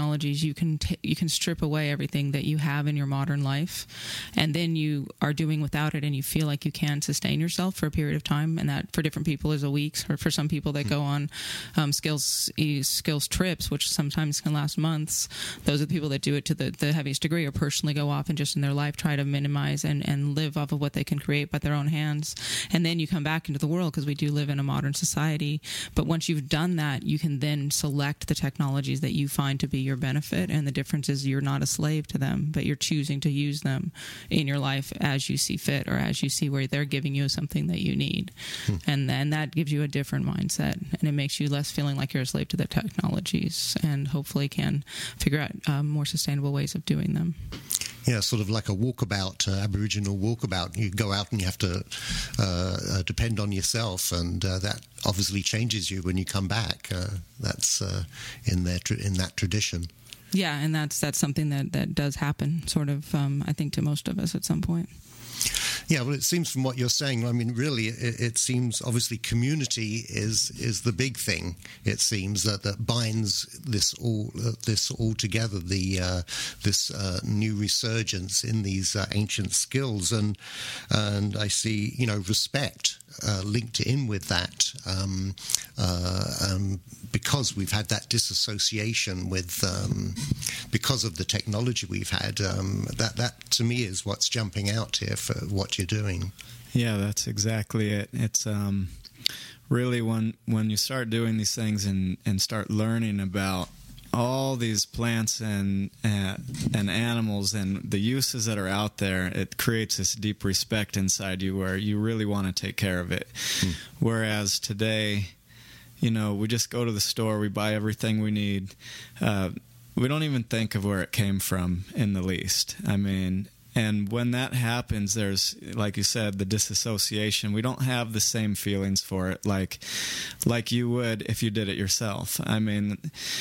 technologies, you can t- you can strip away everything that you have in your modern life, and then you are doing without it, and you feel like you can sustain yourself for a period of time. And that for different people is a week, or for some people that mm-hmm. go on um, skills skills trips, which sometimes can last months. Those are the people that do it to the, the heaviest degree, or personally go off and just in their life try to minimize and, and live off of what they can create by their own hands. And then you come back into the world, because we do live in a modern society. But once you've done that, you can then select the technologies that you find to be your benefit. And the difference is you're not a slave to them, but you're choosing to use them in your life as you see fit, or as you see where they're giving you something that you need. Hmm. And then that gives you a different mindset, and it makes you less feeling like you're a slave to the technologies, and hopefully can figure out um, more sustainable ways of doing them. Yeah, sort of like a walkabout, uh, Aboriginal walkabout. You go out and you have to uh, uh, depend on yourself, and uh, that obviously changes you when you come back. Uh, that's uh, in their tra- in that tradition. Yeah, and that's that's something that, that does happen, sort of, um, I think, to most of us at some point. Yeah, well, it seems from what you're saying, I mean, really, it, it seems obviously community is is the big thing. It seems that, that binds this all uh, this all together. The uh, this uh, new resurgence in these uh, ancient skills, and and I see, you know, respect uh, linked in with that, um, uh, um, because we've had that disassociation with um, because of the technology we've had. Um, that that to me is what's jumping out here for what you're doing. Yeah, that's exactly it. It's um, really when when you start doing these things and, and start learning about all these plants and uh, and animals and the uses that are out there, it creates this deep respect inside you where you really want to take care of it. Hmm. Whereas today, you know, we just go to the store, we buy everything we need. Uh, we don't even think of where it came from in the least. I mean, and when that happens, there's, like you said, the disassociation. We don't have the same feelings for it like like you would if you did it yourself. I mean,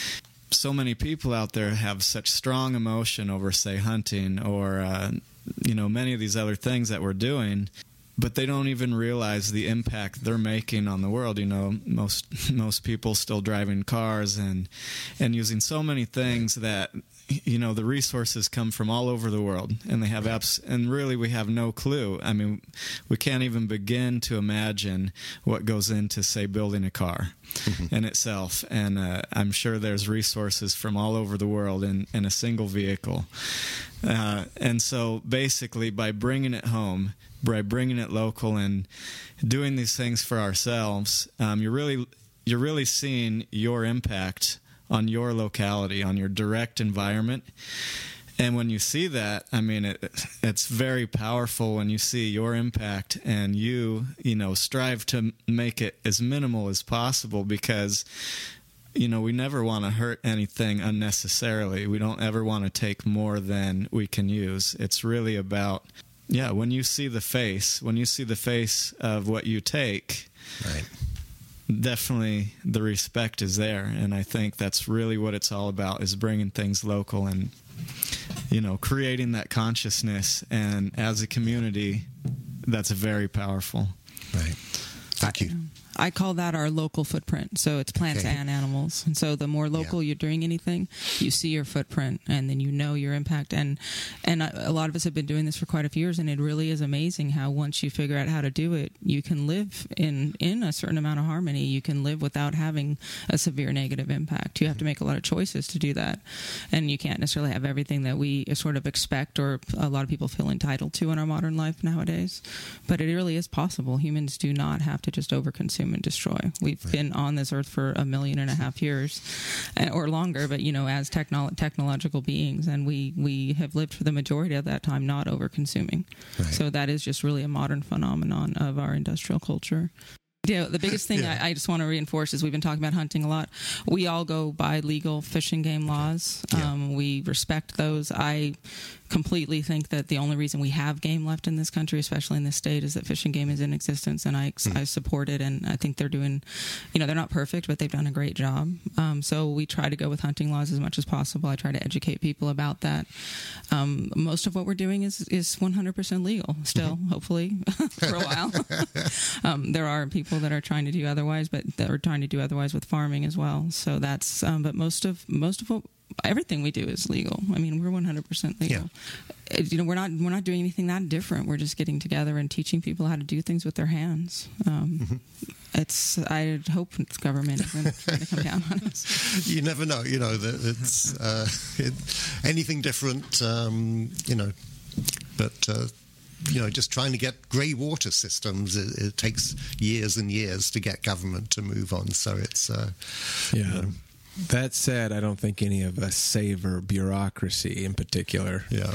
so many people out there have such strong emotion over, say, hunting or, uh, you know, many of these other things that we're doing, but they don't even realize the impact they're making on the world. You know, most most people still driving cars and and using so many things that, you know, the resources come from all over the world, and they have apps, and really we have no clue. I mean, we can't even begin to imagine what goes into, say, building a car mm-hmm. in itself. And uh, I'm sure there's resources from all over the world in, in a single vehicle. Uh, and so basically by bringing it home, by bringing it local and doing these things for ourselves, um, you're really you're really seeing your impact on your locality, on your direct environment. And when you see that, I mean, it, it's very powerful when you see your impact and you, you know, strive to make it as minimal as possible, because, you know, we never want to hurt anything unnecessarily. We don't ever want to take more than we can use. It's really about, yeah, when you see the face, when you see the face of what you take, right, definitely the respect is there. And I think that's really what it's all about, is bringing things local and, you know, creating that consciousness. And as a community, that's very powerful. Right. Thank you. I call that our local footprint. So it's plants okay. and animals. And so the more local yeah. you're doing anything, you see your footprint, and then you know your impact. And and a lot of us have been doing this for quite a few years, and it really is amazing how once you figure out how to do it, you can live in, in a certain amount of harmony. You can live without having a severe negative impact. You have to make a lot of choices to do that. And you can't necessarily have everything that we sort of expect or a lot of people feel entitled to in our modern life nowadays. But it really is possible. Humans do not have to just overconsume and destroy. We've right. been on this earth for a million and a half years or longer, but, you know, as technolo- technological beings, and we, we have lived for the majority of that time not over-consuming. Right. So that is just really a modern phenomenon of our industrial culture. Yeah, the biggest thing yeah. I, I just want to reinforce is we've been talking about hunting a lot. We all go by legal fish and game laws. Yeah. Um, we respect those. I completely think that the only reason we have game left in this country, especially in this state, is that Fish and Game is in existence, and I, mm. I support it, and I think they're doing, you know, they're not perfect, but they've done a great job. Um, so we try to go with hunting laws as much as possible. I try to educate people about that. Um, most of what we're doing is, is one hundred percent legal still, mm-hmm. hopefully, for a while. um, there are people that are trying to do otherwise, but that are trying to do otherwise with farming as well. So that's, um, but most of, most of what everything we do is legal. I mean, we're one hundred percent legal. Yeah. You know, we're not we're not doing anything that different. We're just getting together and teaching people how to do things with their hands. Um, mm-hmm. It's. I hope the government isn't trying to come down on us. You never know. You know that it's uh, it, anything different. Um, you know, but. Uh, You know, just trying to get grey water systems, it, it takes years and years to get government to move on. So it's, uh, yeah. You know. That said, I don't think any of us savor bureaucracy in particular. Yeah.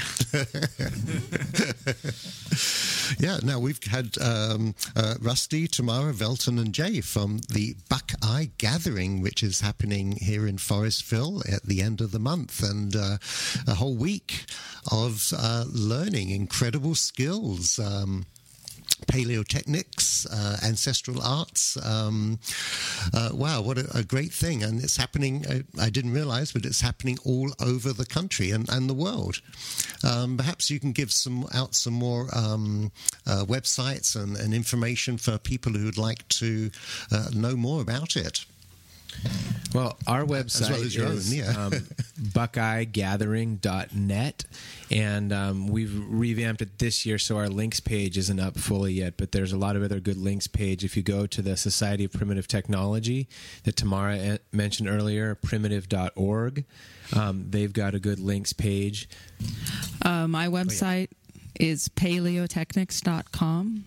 Yeah, now we've had um, uh, Rusty, Tamara, Velton and Jay from the Buckeye Gathering, which is happening here in Forestville at the end of the month, and uh, a whole week of uh, learning incredible skills. Um, Paleotechnics, uh, ancestral arts. Um, uh, wow, what a, a great thing. And it's happening, I, I didn't realize, but it's happening all over the country and, and the world. Um, perhaps you can give some out some more um, uh, websites and, and information for people who would like to uh, know more about it. Well, our website well as your is own, yeah. um, buckeye gathering dot net, and um, we've revamped it this year, so our links page isn't up fully yet, but there's a lot of other good links page. If you go to the Society of Primitive Technology that Tamara mentioned earlier, primitive dot org, um, they've got a good links page. Uh, my website oh, yeah. is paleotechnics dot com,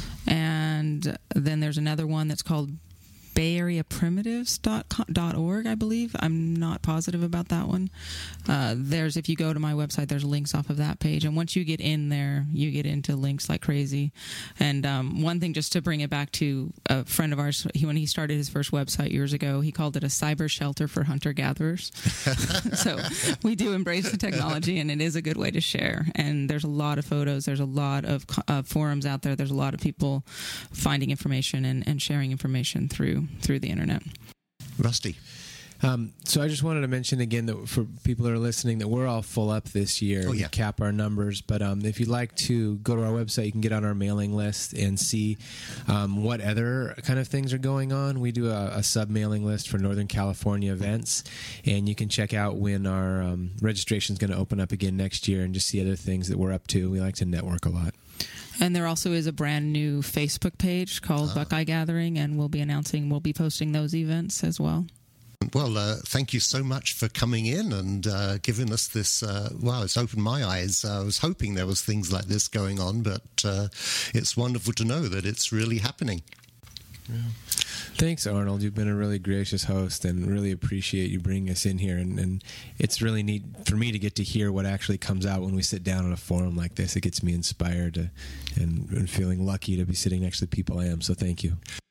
and then there's another one that's called Bay Area Primitives dot org, I believe. I'm not positive about that one. Uh, there's, if you go to my website, there's links off of that page. And once you get in there, you get into links like crazy. And um, one thing, just to bring it back to a friend of ours, he, when he started his first website years ago, he called it a cyber shelter for hunter-gatherers. So we do embrace the technology, and it is a good way to share. And there's a lot of photos. There's a lot of uh, forums out there. There's a lot of people finding information and, and sharing information through through the internet. Rusty. Um, so I just wanted to mention again that for people that are listening, that we're all full up this year. Oh, yeah. We cap our numbers, but um, if you'd like to go to our website, you can get on our mailing list and see um, what other kind of things are going on. We do a, a sub-mailing list for Northern California events, and you can check out when our um, registration is going to open up again next year and just see other things that we're up to. We like to network a lot. And there also is a brand new Facebook page called uh, Buckeye Gathering, and we'll be announcing, we'll be posting those events as well. Well, uh, thank you so much for coming in and uh, giving us this. Uh, wow, it's opened my eyes. I was hoping there was things like this going on, but uh, it's wonderful to know that it's really happening. Yeah. Thanks, Arnold. You've been a really gracious host, and really appreciate you bringing us in here. And, and it's really neat for me to get to hear what actually comes out when we sit down on a forum like this. It gets me inspired to, and, and feeling lucky to be sitting next to the people I am. So thank you.